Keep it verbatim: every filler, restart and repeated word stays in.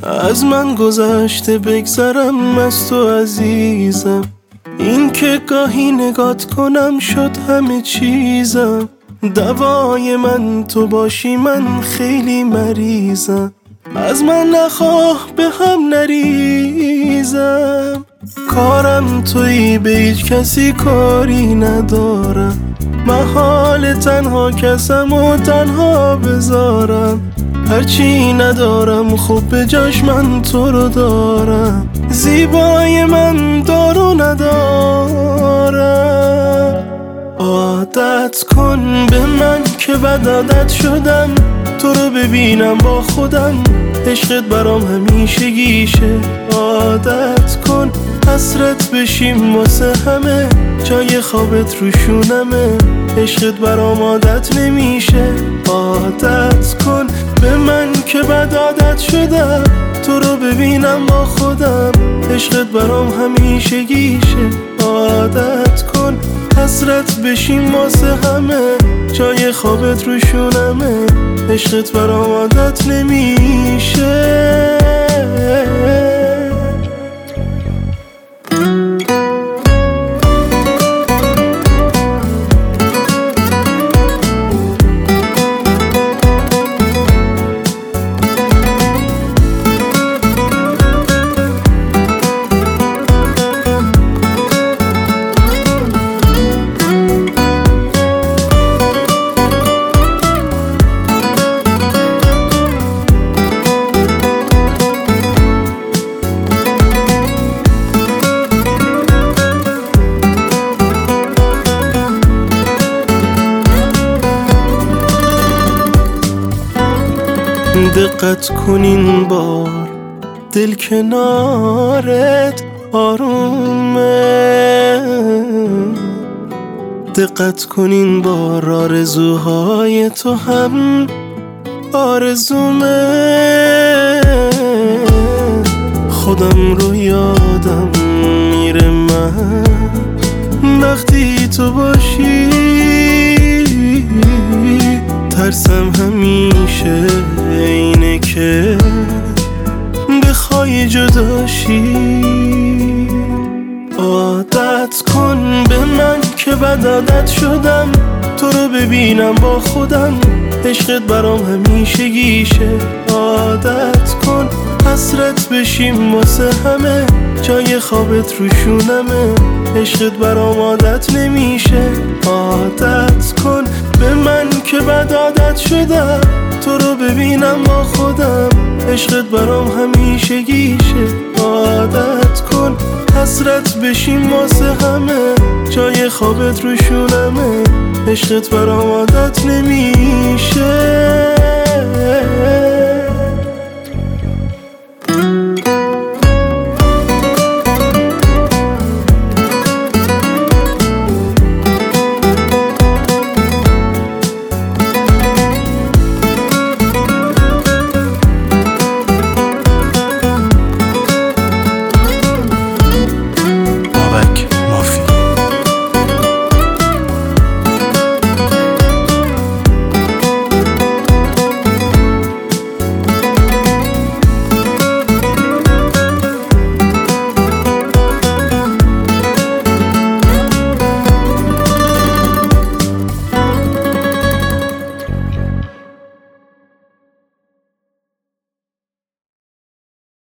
از من گذشته بگذرم از تو عزیزم. این که گاهی نگات کنم شد همه چیزم. دوای من تو باشی من خیلی مریضم. از من نخواه به هم نریزم. کارم تویی به هیچ کسی کاری ندارم. محال تنها کسم و تنها بذارم. هرچی ندارم خوب به جاش من تو رو دارم. زیبای من دارو ندارم. عادت کن به من که بد عادت شدم. تو رو ببینم با خودم عشقت برام همیشگیشه. عادت کن حسرت بشیم واسه همه. جای خوابت روشونمه. عشقت برام عادت نمیشه. عادت کن به من که بد عادت شدم. تو رو ببینم با خودم عشقت برام همیشگیشه. عادت کن حسرت بشیم واسه همه. جای خوابت روشونمه. عشقت برام عادت نمیشه. دقت کن این بار دل کنارت آرومه. دقت کن این بار آرزوهای تو هم آرزومه. خودم رو یادم میره من وقتی تو باشی. ترسم همیشه اینه که بخوای جداشی. عادت کن به من که بد عادت شدم. تو رو ببینم با خودم عشقت برام همیشگیشه. عادت کن حسرت بشیم واسه همه. جای خوابت روشونمه. عشقت برام عادت نمیشه. عادت کن به من که بد عادت شدم. تو رو ببینم با خودم عشقت برام همیشگیشه. عادت کن حسرت بشیم واسه همه. جای خوابت روشونمه. عشقت برام عادت نمیشه.